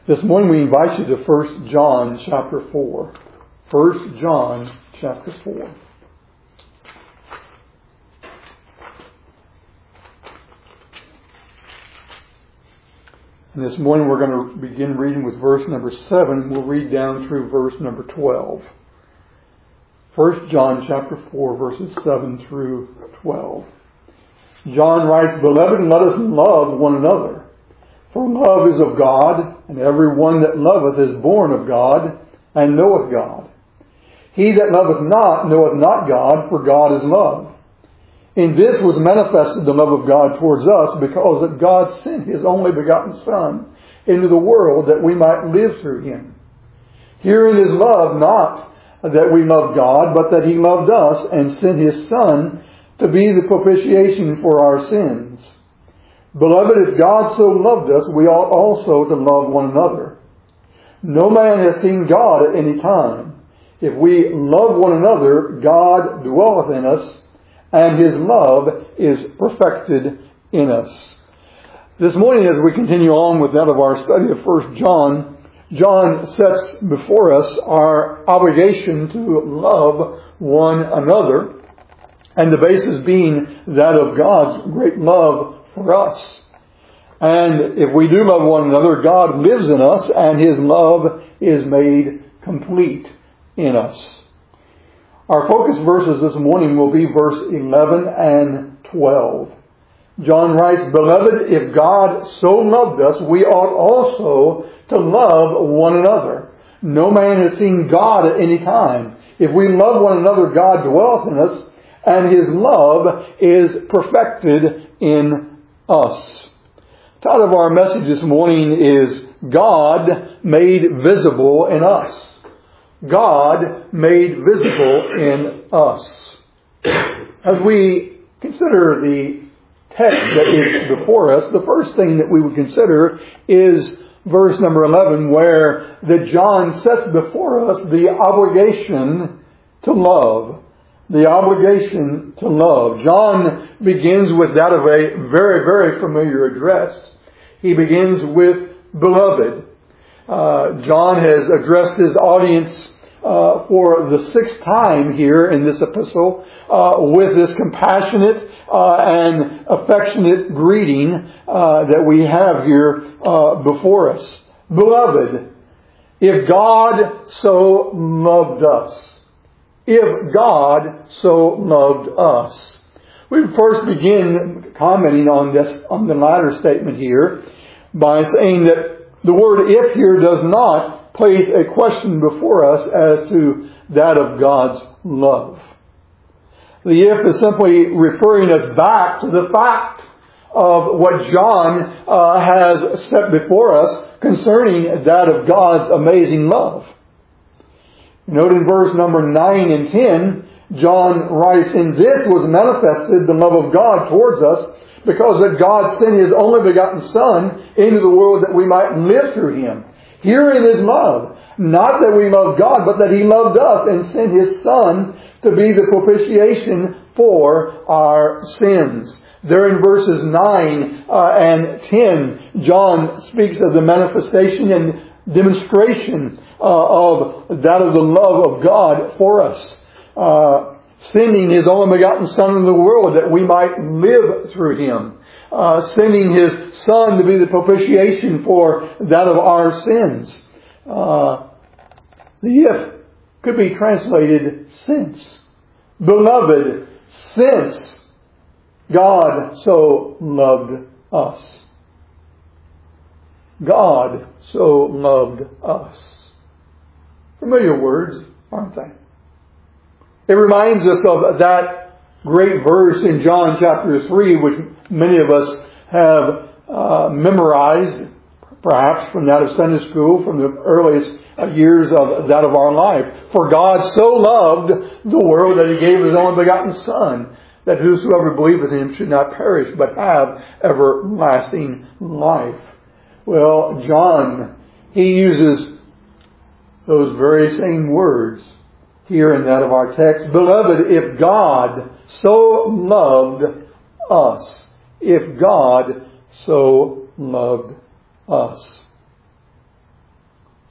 This morning we invite you to 1 John chapter 4. 1 John chapter 4. And this morning we're going to begin reading with verse number 7. We'll read down through verse number 12. 1 John chapter 4, verses 7 through 12. John writes, "Beloved, let us love one another. For love is of God, and every one that loveth is born of God, and knoweth God. He that loveth not knoweth not God, for God is love. In this was manifested the love of God towards us, because that God sent His only begotten Son into the world that we might live through Him. Herein is love, not that we love God, but that He loved us and sent His Son to be the propitiation for our sins. Beloved, if God so loved us, we ought also to love one another. No man has seen God at any time. If we love one another, God dwelleth in us, and His love is perfected in us." This morning, as we continue on with that of our study of 1 John, John sets before us our obligation to love one another, and the basis being that of God's great love for us. And if we do love one another, God lives in us, and His love is made complete in us. Our focus verses this morning will be verse 11 and 12. John writes, "Beloved, if God so loved us, we ought also to love one another. No man has seen God at any time. If we love one another, God dwelleth in us, and His love is perfected in us." The title of our message this morning is God Made Visible in Us. God made visible in us. As we consider the text that is before us, the first thing that we would consider is verse number 11, where that John sets before us the obligation to love. The obligation to love. John begins with that of a very, very familiar address. He begins with "Beloved." John has addressed his audience for the 6th time here in this epistle with this compassionate and affectionate greeting that we have here before us. Beloved, if God so loved us. If God so loved us. We first begin commenting on the latter statement here, by saying that the word "if" here does not place a question before us as to that of God's love. The "if" is simply referring us back to the fact of what John has set before us concerning that of God's amazing love. Note in verse number 9 and 10, John writes, "In this was manifested the love of God towards us, because that God sent His only begotten Son into the world that we might live through Him. Herein is love, not that we love God, but that He loved us and sent His Son to be the propitiation for our sins." There in verses 9 and 10, John speaks of the manifestation and demonstration of that of the love of God for us. Sending His only begotten Son into the world that we might live through Him. Sending His Son to be the propitiation for that of our sins. The "if" could be translated "since." Beloved, since God so loved us. God so loved us. Familiar words, aren't they? It reminds us of that great verse in John chapter 3, which many of us have memorized, perhaps from that of Sunday school, from the earliest years of that of our life. "For God so loved the world that He gave His only begotten Son, that whosoever believeth in Him should not perish, but have everlasting life." Well, John, he uses those very same words here in that of our text. Beloved, if God so loved us. If God so loved us.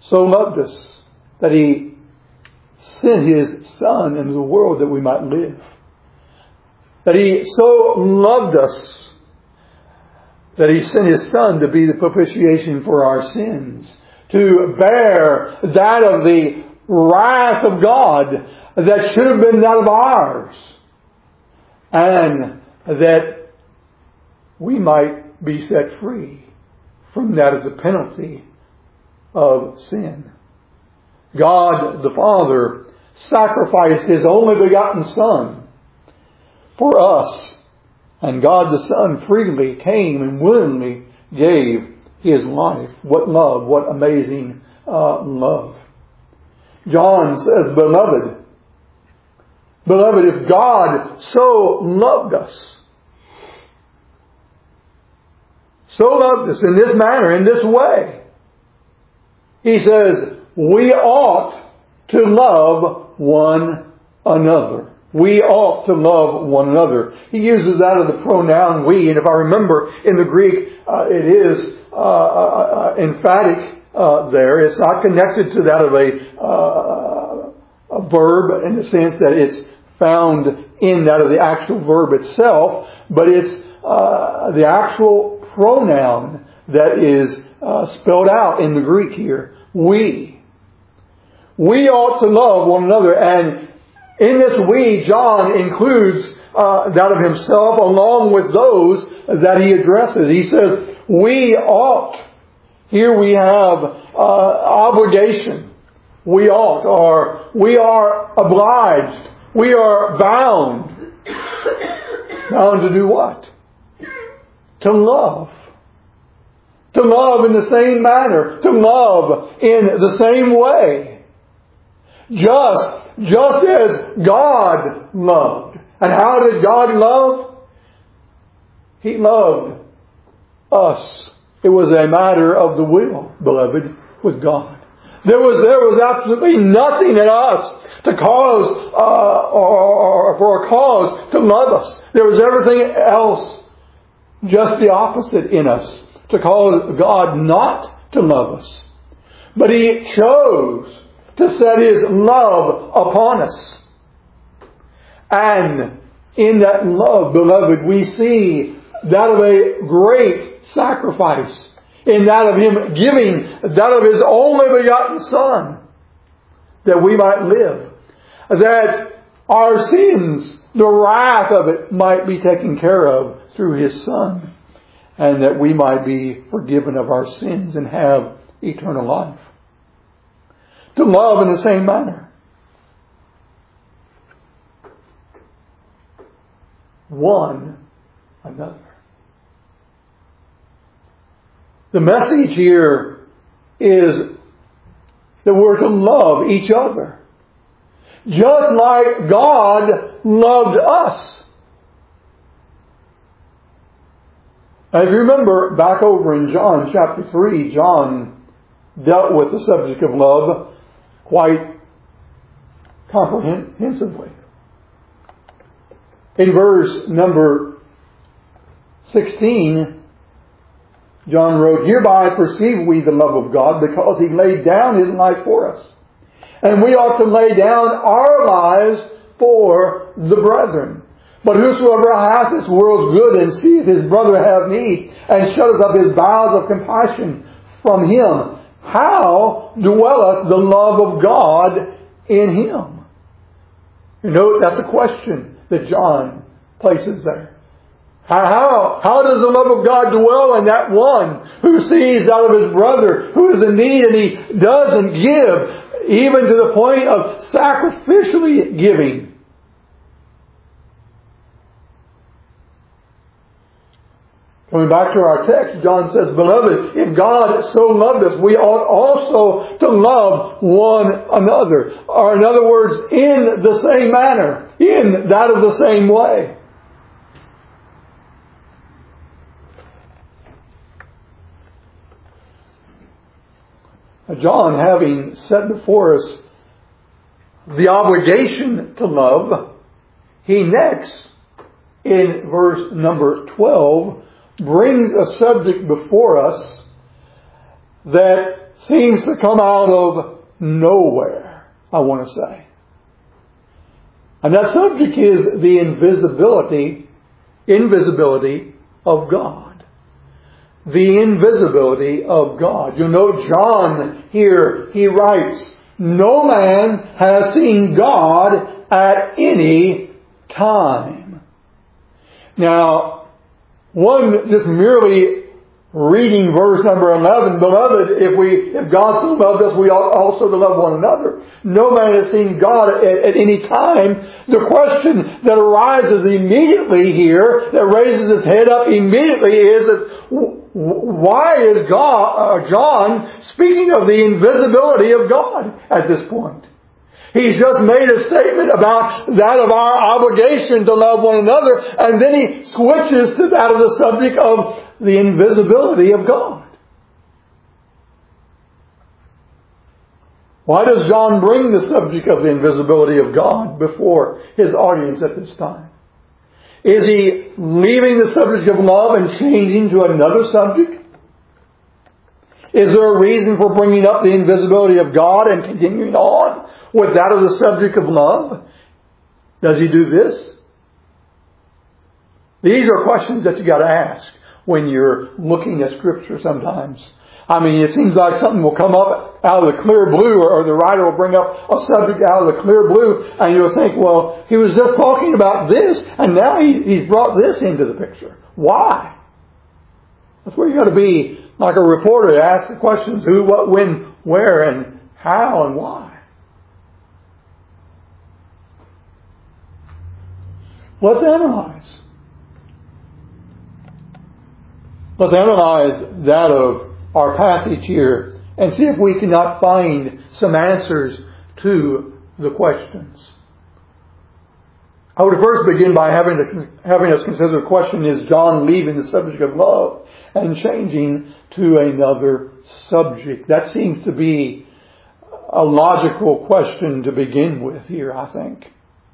so loved us that He sent His Son into the world that we might live. That He so loved us that He sent His Son to be the propitiation for our sins, to bear that of the wrath of God that should have been that of ours, and that we might be set free from that of the penalty of sin. God the Father sacrificed His only begotten Son for us, and God the Son freely came and willingly gave His life. What love, what amazing love. John says, Beloved, if God so loved us in this manner, in this way, He says, we ought to love one another. We ought to love one another. He uses that of the pronoun we, and if I remember in the Greek, it is emphatic there. It's not connected to that of a verb in the sense that it's found in that of the actual verb itself, but it's the actual pronoun that is spelled out in the Greek here. We. We ought to love one another, and in this we, John includes that of himself along with those that he addresses. He says, we ought. Here we have obligation. We ought, or we are obliged. We are bound. Bound to do what? To love. To love in the same manner. To love in the same way. Just as God loved. And how did God love? He loved us. It was a matter of the will, beloved, with God. There was absolutely nothing in us to cause, or for a cause to love us. There was everything else, just the opposite in us, to cause God not to love us. But He chose to set His love upon us. And in that love, beloved, we see that of a great sacrifice, in that of Him giving that of His only begotten Son, that we might live, that our sins, the wrath of it, might be taken care of through His Son, and that we might be forgiven of our sins and have eternal life. To love in the same manner. One another. The message here is that we're to love each other, just like God loved us. Now, if you remember back over in John chapter 3, John dealt with the subject of love quite comprehensively. In verse number 16, John wrote, Hereby perceive we the love of God, because He laid down His life for us. And we ought to lay down our lives for the brethren. But whosoever hath this world's good, and seeth his brother have need, and shutteth up his bowels of compassion from him, how dwelleth the love of God in him? You know, that's a question that John places there. How does the love of God dwell in that one who sees out of his brother who is in need, and he doesn't give, even to the point of sacrificially giving? Coming back to our text, John says, Beloved, if God so loved us, we ought also to love one another. Or in other words, in the same manner, in that of the same way. John, having set before us the obligation to love, he next, in verse number 12, brings a subject before us that seems to come out of nowhere, I want to say. And that subject is the invisibility of God. The invisibility of God. You'll note John here, he writes, no man has seen God at any time. Now, one just merely reading verse number 11, beloved, if God so loved us, we ought also to love one another. No man has seen God at any time. The question that arises immediately here, that raises his head up immediately is, why is John speaking of the invisibility of God at this point? He's just made a statement about that of our obligation to love one another, and then he switches to that of the subject of the invisibility of God. Why does John bring the subject of the invisibility of God before his audience at this time? Is he leaving the subject of love and changing to another subject? Is there a reason for bringing up the invisibility of God and continuing on with that of the subject of love? Does he do this? These are questions that you got to ask when you're looking at Scripture sometimes. I mean, it seems like something will come up out of the clear blue, or the writer will bring up a subject out of the clear blue, and you'll think, well, he was just talking about this, and now he's brought this into the picture. Why? That's where you got to be like a reporter to ask the questions: who, what, when, where, and how, and why. Let's analyze. Let's analyze that of our passage here and see if we cannot find some answers to the questions. I would first begin by having us consider the question, is John leaving the subject of love and changing to another subject? That seems to be a logical question to begin with here, I think.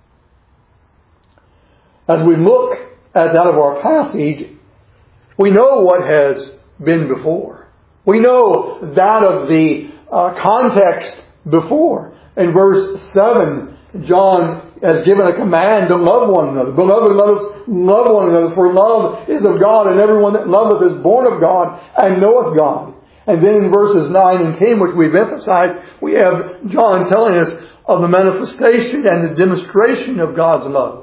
As we look at that of our passage, we know what has been before. We know that of the context before. In verse 7, John has given a command to love one another. Beloved, let us love one another, for love is of God, and everyone that loveth is born of God and knoweth God. And then in verses 9 and 10, which we've emphasized, we have John telling us of the manifestation and the demonstration of God's love.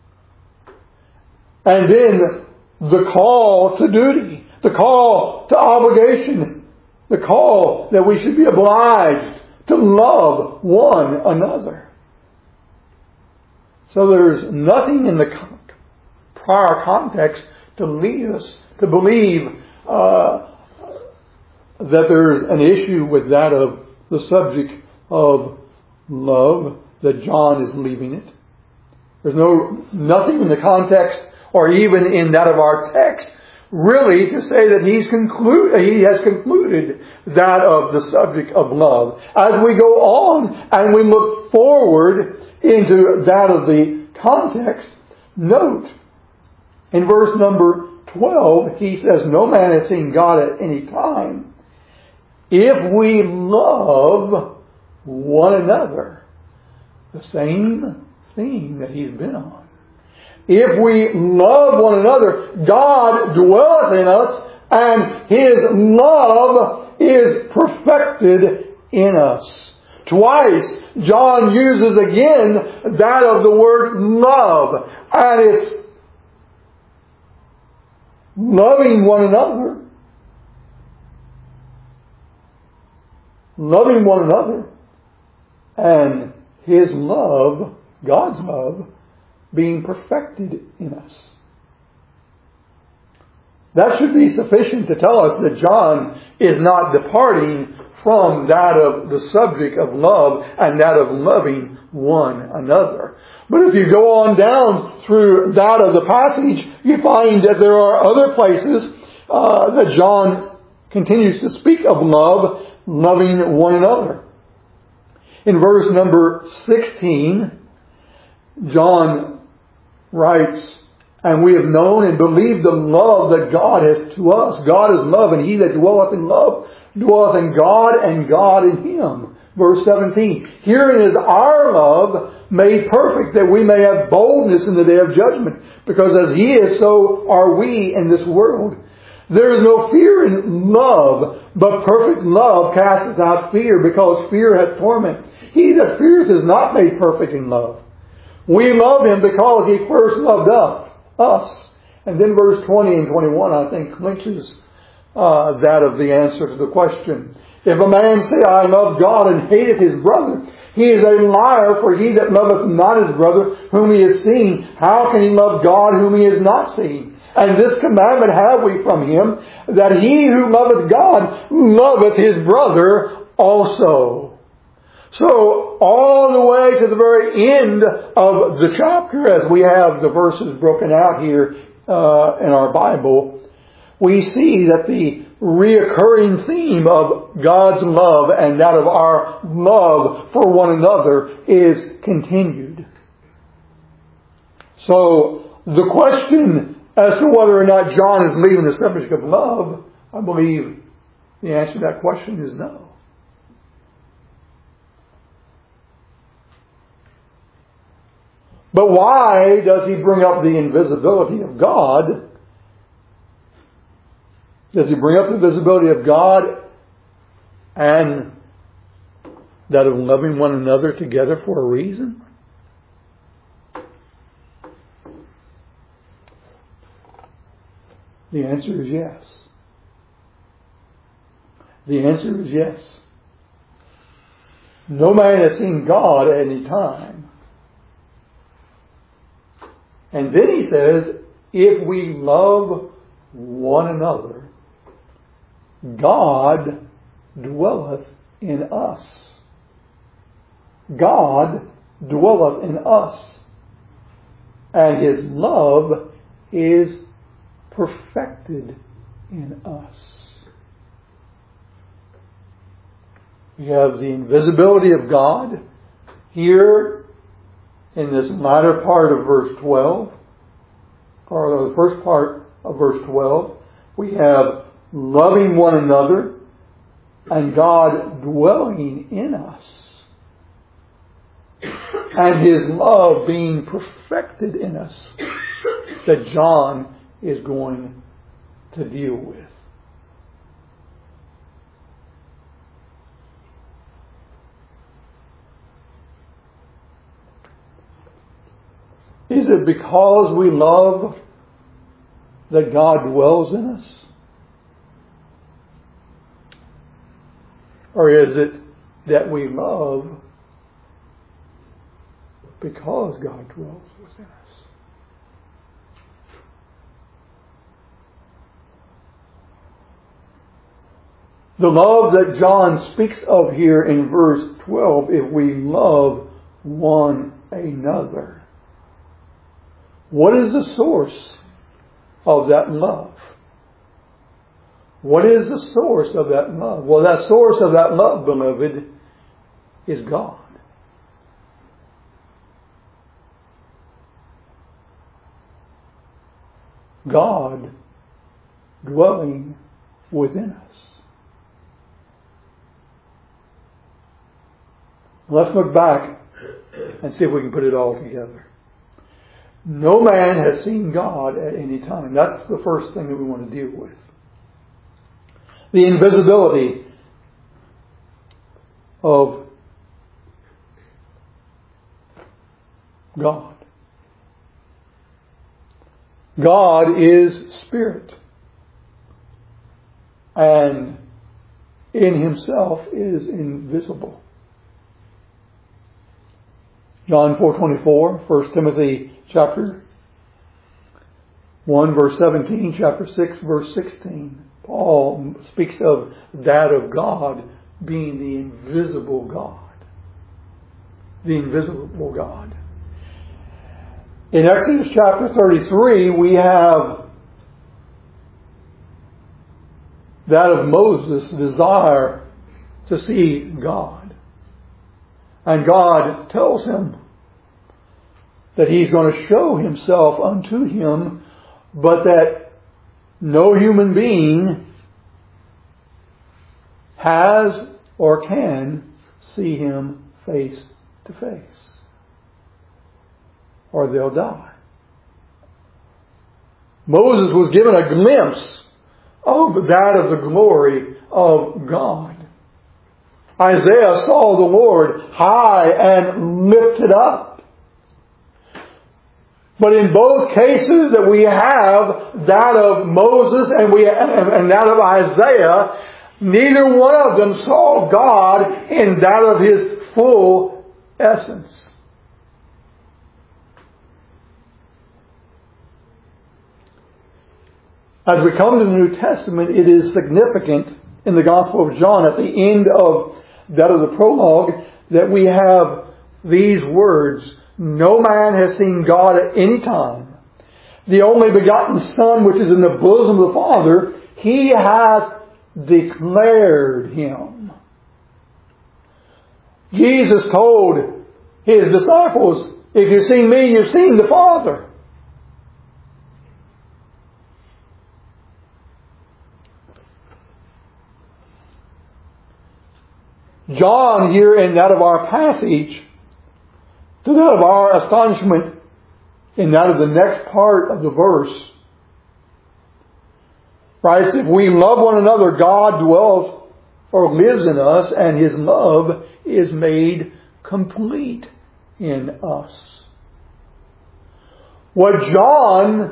And then the call to duty, the call to obligation, the call that we should be obliged to love one another. So there's nothing in the prior context to lead us to believe that there's an issue with that of the subject of love, that John is leaving it. There's nothing in the context or even in that of our text really to say that he has concluded that of the subject of love. As we go on and we look forward into that of the context, note in verse number 12, he says, no man has seen God at any time. If we love one another, the same theme that he's been on. If we love one another, God dwelleth in us, and His love is perfected in us. Twice, John uses again that of the word love, and it's loving one another. Loving one another, and His love, God's love, being perfected in us. That should be sufficient to tell us that John is not departing from that of the subject of love and that of loving one another. But if you go on down through that of the passage, you find that there are other places that John continues to speak of love, loving one another. In verse number 16, John writes, and we have known and believed the love that God has to us. God is love, and he that dwelleth in love dwelleth in God, and God in him. Verse 17. Herein is our love made perfect, that we may have boldness in the day of judgment. Because as he is, so are we in this world. There is no fear in love, but perfect love casteth out fear, because fear hath torment. He that feareth is not made perfect in love. We love him because he first loved us. And then verse 20 and 21, I think, clinches that of the answer to the question. If a man say, I love God, and hateth his brother, he is a liar, for he that loveth not his brother whom he has seen, how can he love God whom he has not seen? And this commandment have we from him, that he who loveth God loveth his brother also. So, all the way to the very end of the chapter, as we have the verses broken out here in our Bible, we see that the reoccurring theme of God's love and that of our love for one another is continued. So, the question as to whether or not John is leaving the subject of love, I believe the answer to that question is no. But why does he bring up the invisibility of God? Does he bring up the visibility of God and that of loving one another together for a reason? The answer is yes. The answer is yes. No man has seen God at any time. And then he says, if we love one another, God dwelleth in us. God dwelleth in us. And his love is perfected in us. We have the invisibility of God here in this latter part of verse 12, or the first part of verse 12. We have loving one another and God dwelling in us, and his love being perfected in us, that John is going to deal with. Is it because we love that God dwells in us? Or is it that we love because God dwells within us? The love that John speaks of here in verse 12, if we love one another. What is the source of that love? What is the source of that love? Well, that source of that love, beloved, is God. God dwelling within us. Let's look back and see if we can put it all together. No man has seen God at any time. That's the first thing that we want to deal with. The invisibility of God. God is spirit, and in himself is invisible. John 4:24, 1 Timothy chapter 1 verse 17, chapter 6 verse 16. Paul speaks of that of God being the invisible God. The invisible God. In Exodus chapter 33, we have that of Moses' desire to see God. And God tells him that he's going to show himself unto him, but that no human being has or can see Him face to face, or they'll die. Moses was given a glimpse of that of the glory of God. Isaiah saw the Lord high and lifted up. But in both cases that we have, that of Moses and that of Isaiah, neither one of them saw God in that of His full essence. As we come to the New Testament, it is significant in the Gospel of John, at the end of that of the prologue, that we have these words, "No man has seen God at any time. The only begotten Son, which is in the bosom of the Father, He hath declared Him." Jesus told His disciples, "If you've seen me, you've seen the Father." John here in that of our passage, to that of our astonishment in that of the next part of the verse, writes, "If we love one another, God dwells or lives in us, and His love is made complete in us." What John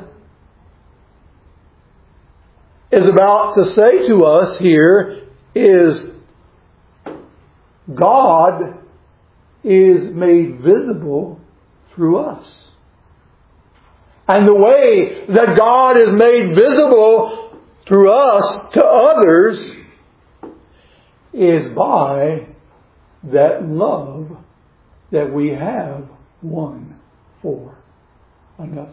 is about to say to us here is God is made visible through us. And the way that God is made visible through us to others is by that love that we have one for another.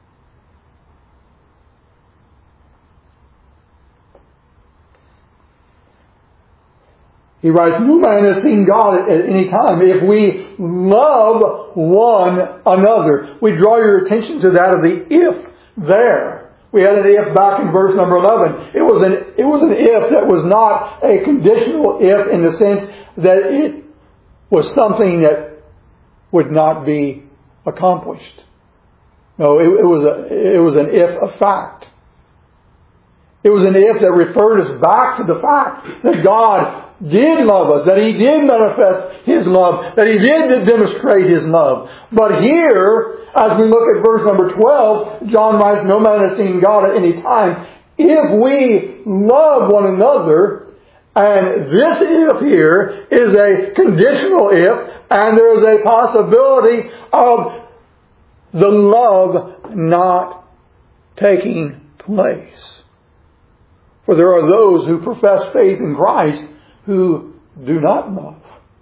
He writes, "No man has seen God at any time. If we love one another." We draw your attention to that of the "if" there. We had an "if" back in verse number 11. It was an "if" that was not a conditional "if" in the sense that it was something that would not be accomplished. No, it was an "if" of fact. It was an "if" that referred us back to the fact that God did love us, that He did manifest His love, that He did demonstrate His love. But here, as we look at verse number 12, John writes, "No man has seen God at any time." If we love one another, and this "if" here is a conditional "if," and there is a possibility of the love not taking place. For there are those who profess faith in Christ who do not love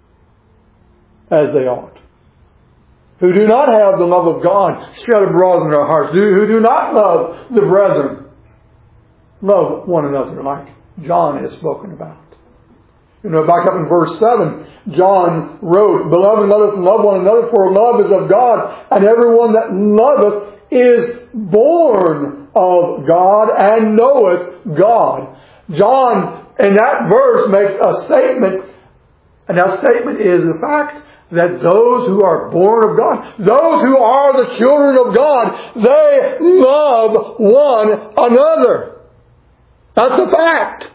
as they ought, who do not have the love of God shed abroad in their hearts, who do not love the brethren, love one another like John has spoken about. Back up in verse 7, John wrote, "Beloved, let us love one another, for love is of God, and everyone that loveth is born of God and knoweth God." John, in that verse, makes a statement, and that statement is the fact that those who are born of God, those who are the children of God, they love one another. That's a fact.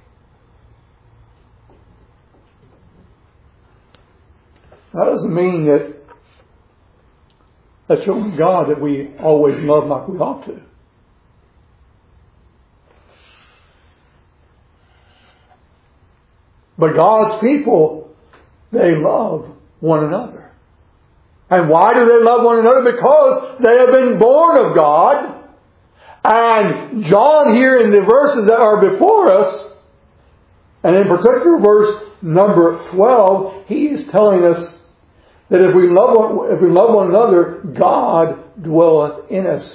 That doesn't mean that as children of God that we always love like we ought to. But God's people, they love one another. And why do they love one another? Because they have been born of God. And John here in the verses that are before us, and in particular verse number 12, he is telling us that if we love one another, God dwelleth in us.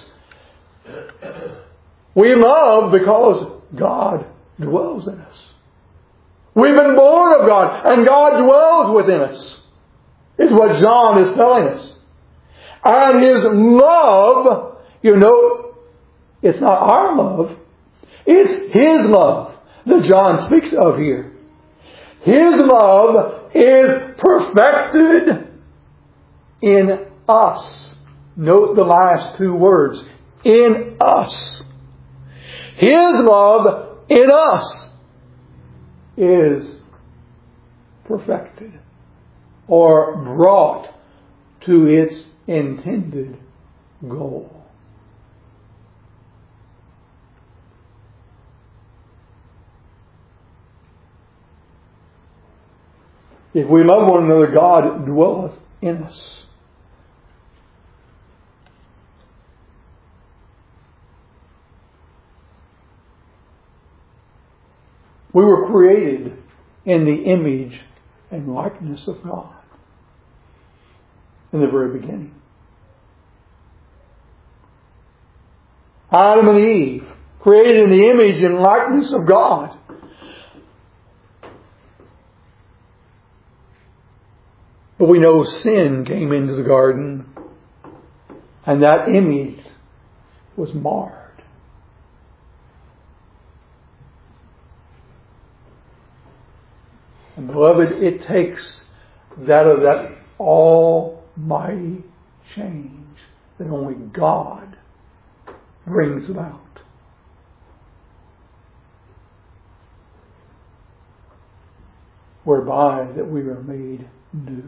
We love because God dwells in us. We've been born of God, and God dwells within us, is what John is telling us. And His love, it's not our love, it's His love that John speaks of here. His love is perfected in us. Note the last two words. In us. His love in us is perfected or brought to its intended goal. If we love one another, God dwelleth in us. We were created in the image and likeness of God in the very beginning. Adam and Eve, created in the image and likeness of God. But we know sin came into the garden, and that image was marred. And beloved, it takes that almighty change that only God brings about. Whereby that we are made new.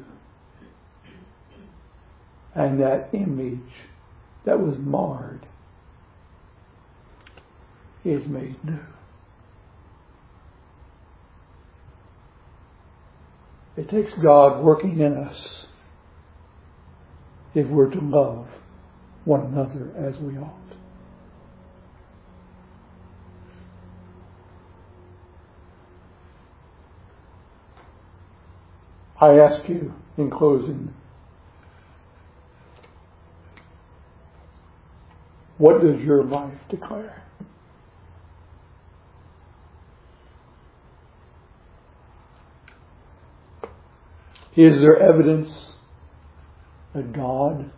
And that image that was marred is made new. It takes God working in us if we're to love one another as we ought. I ask you in closing, what does your life declare? Is there evidence that God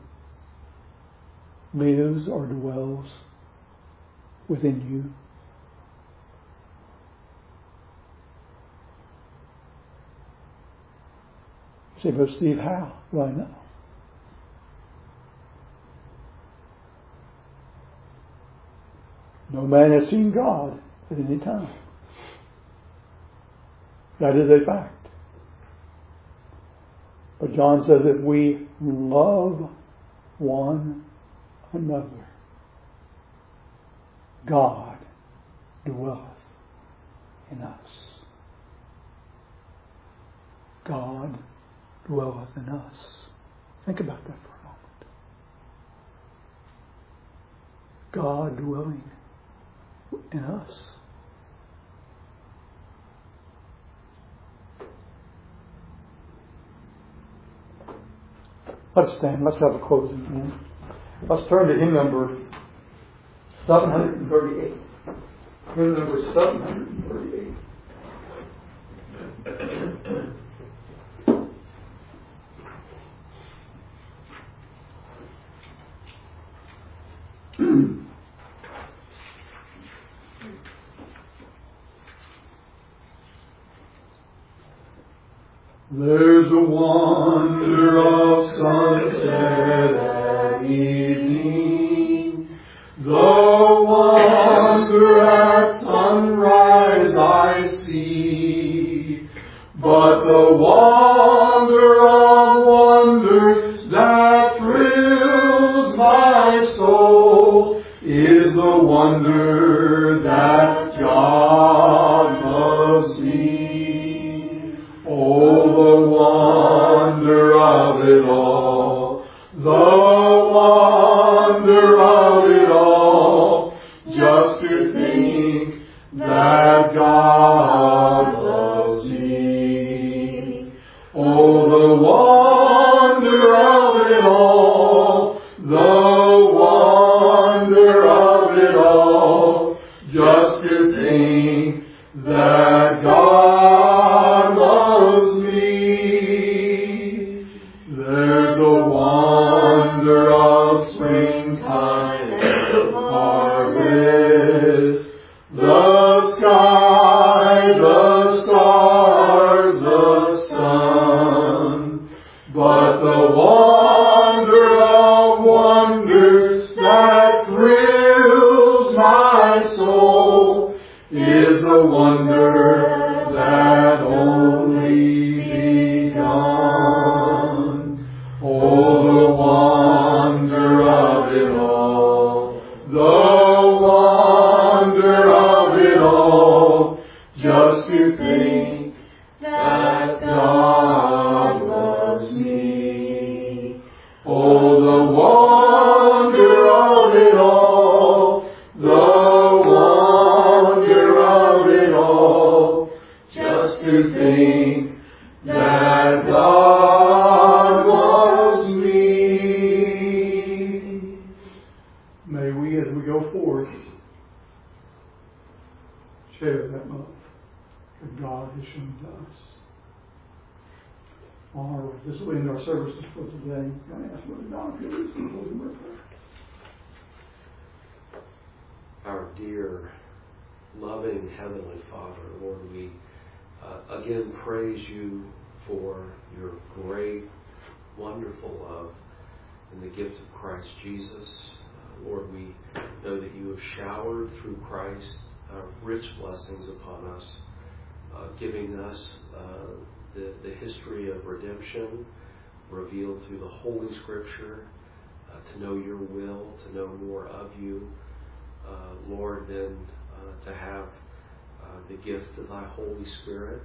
lives or dwells within you? You say, but Steve, how do I know? No man has seen God at any time. That is a fact. But John says that we love one another. God dwelleth in us. God dwelleth in us. Think about that for a moment. God dwelling in us. Let's stand. Let's have a closing hymn. Let's turn to hymn number 738. Hymn number 738. There's a wonder of sunset at evening, the wonder at sunrise I see, but the wonder of wonders that thrills my soul is the wonder that God loves me. Oh, the wonder of it all, the wonder of it all, just to think that God loves me. Oh, the wonder of it all, the wonder of it all, just to that God loves me. May we, as we go forth, share that love that God has shown to us. This will end our services for today. I'm going to ask Brother Don if you'll lead some closing prayer. Our dear, loving Heavenly Father, Lord, we again praise you for your great, wonderful love in the gift of Christ Jesus. Lord, we know that you have showered through Christ rich blessings upon us, giving us the history of redemption revealed through the Holy Scripture, to know your will, to know more of you, Lord, then to have the gift of thy Holy Spirit.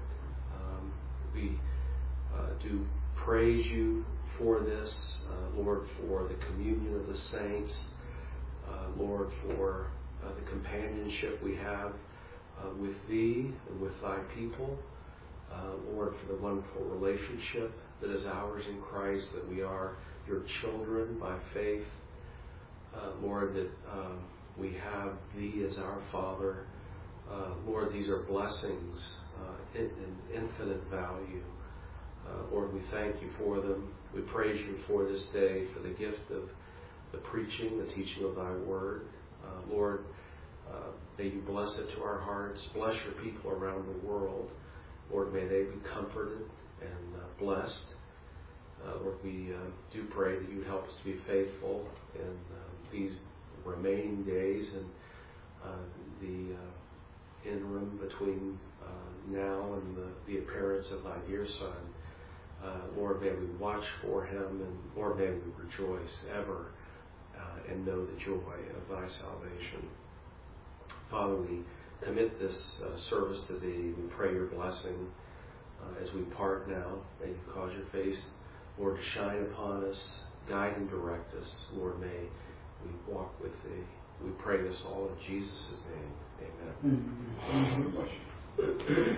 We do praise you for this, Lord, for the communion of the saints, Lord, for the companionship we have with thee and with thy people, Lord, for the wonderful relationship that is ours in Christ, that we are your children by faith, Lord, that we have thee as our Father. Lord, these are blessings in infinite value. Lord, we thank you for them. We praise you for this day, for the gift of the preaching, the teaching of thy word. Lord, may you bless it to our hearts. Bless your people around the world. Lord, may they be comforted and blessed. Lord, we do pray that you would help us to be faithful in these remaining days and the interim between now and the appearance of thy dear Son. Lord, may we watch for him, and Lord, may we rejoice ever and know the joy of thy salvation. Father, we commit this service to thee. We pray your blessing as we part now. May you cause your face, Lord, to shine upon us, guide and direct us. Lord, may we walk with thee. We pray this all in Jesus' name. Amen.